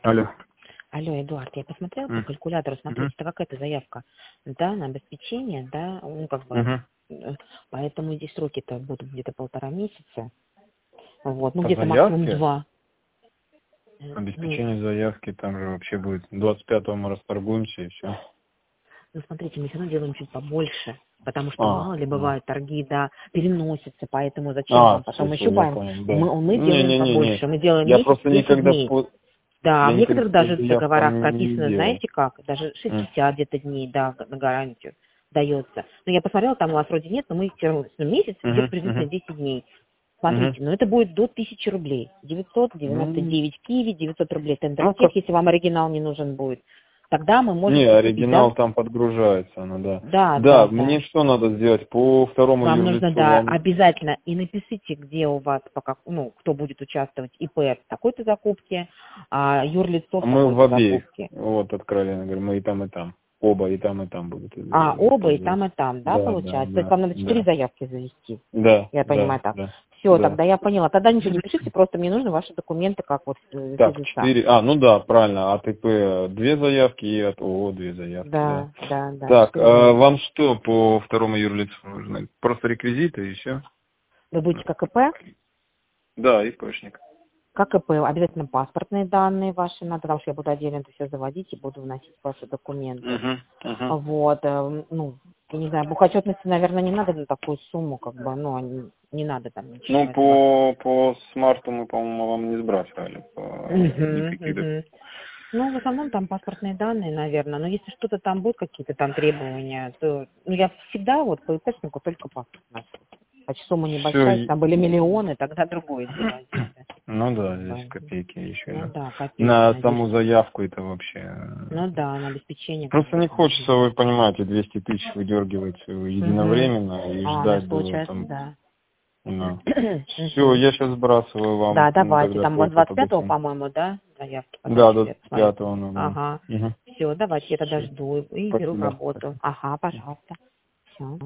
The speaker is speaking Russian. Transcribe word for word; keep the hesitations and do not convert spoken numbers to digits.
Алло. Алло, Эдуард, я посмотрела по М. калькулятору, смотрите, Мгм. это какая-то заявка, да, на обеспечение, да, ну, как бы, Мгм. э, поэтому здесь сроки-то будут где-то полтора месяца, вот, ну, По где-то максимум заявке? два. Э, Ну, Обеспечение заявки там же вообще будет. двадцать пятого мы расторгуемся и все. ну, смотрите, мы все равно делаем чуть побольше, потому что, А, мало ли, а. бывают торги, да, переносятся, поэтому зачем А, вам все, потом все, я щупаем, понял, да. мы, мы делаем Не-не-не-не. побольше, мы делаем Я месяц, просто десять никогда дней. по... Да, Я в никогда некоторых по даже в договорах заявкам не прописано, делал. знаете как, даже М. шестьдесят где-то дней, да, на гарантию дается. Но я посмотрела, там у вас вроде нет, но мы все равно, ну, месяц где-то Мгм, приблизительно мгм, десять дней. мгм. Смотрите, но это будет до тысячи рублей. девятьсот девяносто Ну, девять Киви, девятьсот рублей ну, Тендертех, как... если вам оригинал не нужен будет. Тогда мы Не, можем прикупить, да? оригинал там подгружается, ну да. Да, Да, да, да. мне что надо сделать? По второму Вам нужно, юрлицу да, вам... обязательно и напишите, где у вас, по как, ну, кто будет участвовать, ИП в такой-то закупке, а юрлицо А в мы в такой-то обеих. закупке. Вот, откровенно говоря, мы и там, и там. Оба, и там, и там будут А, оба и использоваться. там, и там, да, Да, да, получается? То есть да, вам надо четыре да. заявки завести, Да, я да, понимаю так. да, Все, да. тогда я поняла. Тогда ничего не пишите, просто мне нужны ваши документы, как вот э, Так, физлица. четыре. А, ну да, правильно. От ИП две заявки и от ООО две заявки, да. Да, да, да, Так, четыре а заявки. вам что по второму юрлицу нужно? Просто реквизиты и все? Вы будете как ИП? Да, ИПшник. Как ИП, обязательно паспортные данные ваши надо, потому что я буду отдельно это все заводить и буду вносить ваши документы. Угу, угу. Вот, э, ну, я не знаю, бухотчетности, наверное, не надо на такую сумму, как бы, ну, они- не надо там ничего Ну, этого. по, по смарту мы, по-моему, вам не сбрасывали. По... Мгм, Никаких. док- мгм. Ну, в основном там паспортные данные, наверное. Но если что-то там будет, какие-то там требования, то ну, я всегда вот по ИПшнику только паспорт ношу. Значит, сумма небольшая, если Все. там были миллионы, тогда другое дело. Здесь, да, Ну да, как здесь бы, копейки еще. ну Да. да, На копеечная. Здесь, саму заявку это вообще... э, ну да, на обеспечение, Просто не конечно, нужно. хочется, вы понимаете, двести тысяч выдергивать э, Угу. единовременно и А, у нас ждать до получается, там... да. Все, Мгм. я сейчас сбрасываю вам Да, м, давайте. тогда Там у вас по, по двадцать пятого, побыстрому. по-моему, да, заявки Да, подачи, до я посмотрю. пятого нужно. Ага. Угу. Все, давайте, я тогда Все, жду и беру в спасибо. работу. Спасибо. Ага, пожалуйста. Все.